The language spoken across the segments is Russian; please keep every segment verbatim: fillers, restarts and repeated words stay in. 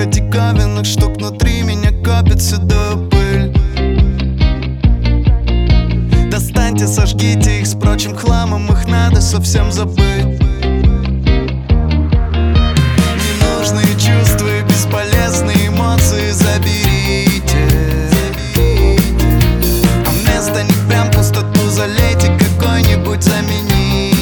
Столько диковинных штук внутри меня копит седую пыль. Достаньте, сожгите их с прочим хламом, их надо совсем забыть. Ненужные чувства и бесполезные эмоции заберите, а вместо них прям пустоту залейте какой-нибудь заменитель.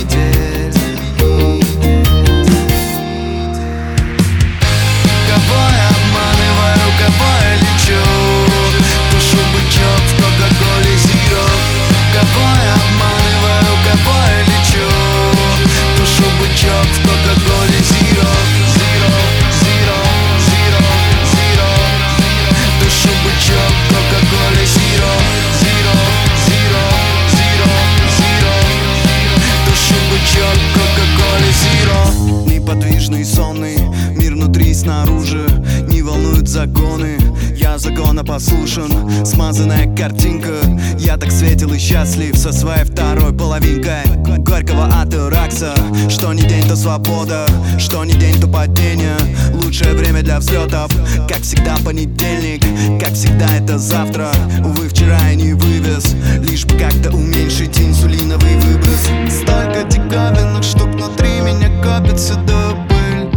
Кого я обманываю, кого я лечу? Тушу бычок в Кока-Коле Зиро. Кого я обманываю, кого я лечу? Тушу бычок в Кока-Коле Зиро. Зиро, зиро, зиро, зиро. Тушу бычок в Кока-Коле Зиро. Зиро, зиро, зиро, зиро. Тушу бычок в Кока-Коле Зиро. Неподвижный, сонный мир внутри и снаружи, не волнуют законы. Я законопослушен, смазанная картинка. Я так светил и счастлив со своей второй половинкой. Горького от Иракса. Что ни день, то свобода, что ни день, то падение. Лучшее время для взлетов, как всегда понедельник, как всегда это завтра. Увы, вчера я не вывез, лишь бы как-то уменьшить инсулиновый выброс. Столько диковинных штук внутри меня копит седую пыль.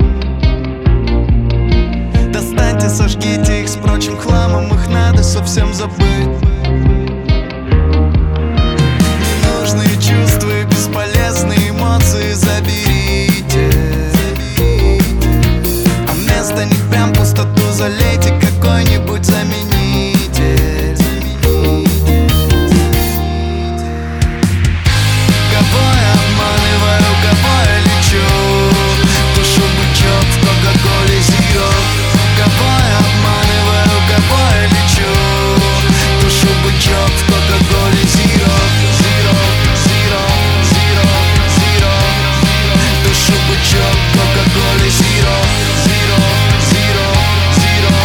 Достаньте, сожгите их с прочим хламом, их надо совсем забыть. Ненужные чувства и бесполезные эмоции заберите, а вместо них прям пустоту залейте какой-нибудь заменитель. Кого я обманываю, кого я лечу? Тушу бычок в Кока-Коле Зиро. Кого я обманываю, кого я лечу? Тушу бычок в Кока-Коле Зиро. Зиро, зиро, зиро, зиро. Тушу бычок в Кока-Коле Зиро. Зиро, зиро, зиро,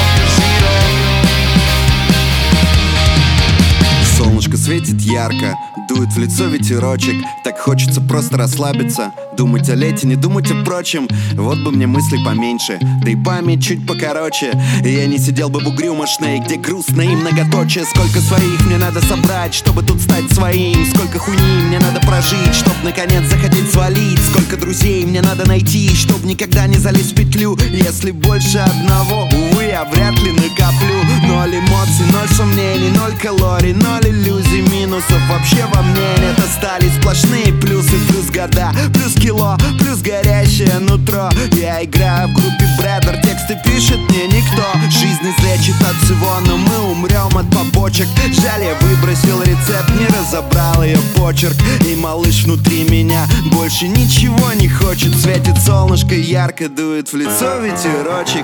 зиро. Солнышко светит ярко, дует в лицо ветерочек. Так хочется просто расслабиться, думать о лете, не думать о прочем. Вот бы мне мыслей поменьше, да и память чуть покороче. И я не сидел бы в угрюмошной, где грустно и многоточие. Сколько своих мне надо собрать, чтобы тут стать своим. Сколько хуйни мне надо прожить, чтоб наконец захотеть свалить. Сколько друзей мне надо найти, чтоб никогда не залезть в петлю. Если больше одного, увы, я вряд ли накоплю. Ноль эмоций, ноль сомнений, ноль калорий, ноль иллюзий, минусов вообще во мне нет. Остались сплошные плюсы, плюс года, плюс кило, плюс горящее нутро. Я играю в группе Брэдер, тексты пишет мне никто. Жизнь излечит от всего, но мы умрем от побочек. Жаль, я выбросил рецепт, не разобрал ее почерк. И малыш внутри меня больше ничего не хочет. Светит солнышко ярко, дует в лицо ветерочек.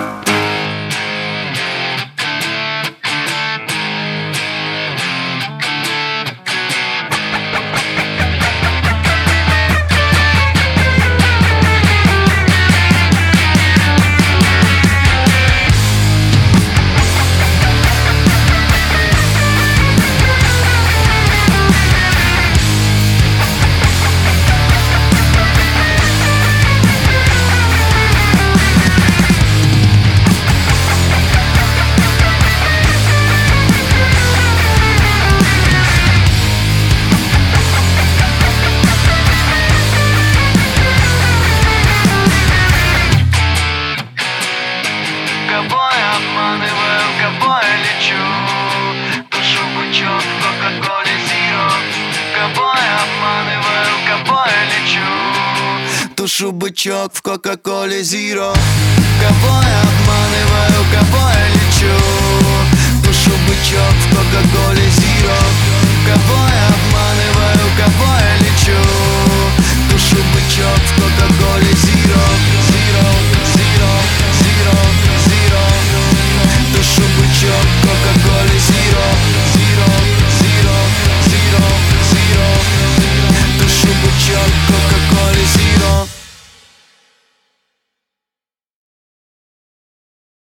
Кого я обманываю, кого я лечу? Тушу бычок в Кока-Коле Зиро. Кого я обманываю, кого я лечу? Тушу бычок в Кока-Коле Зиро. Кого я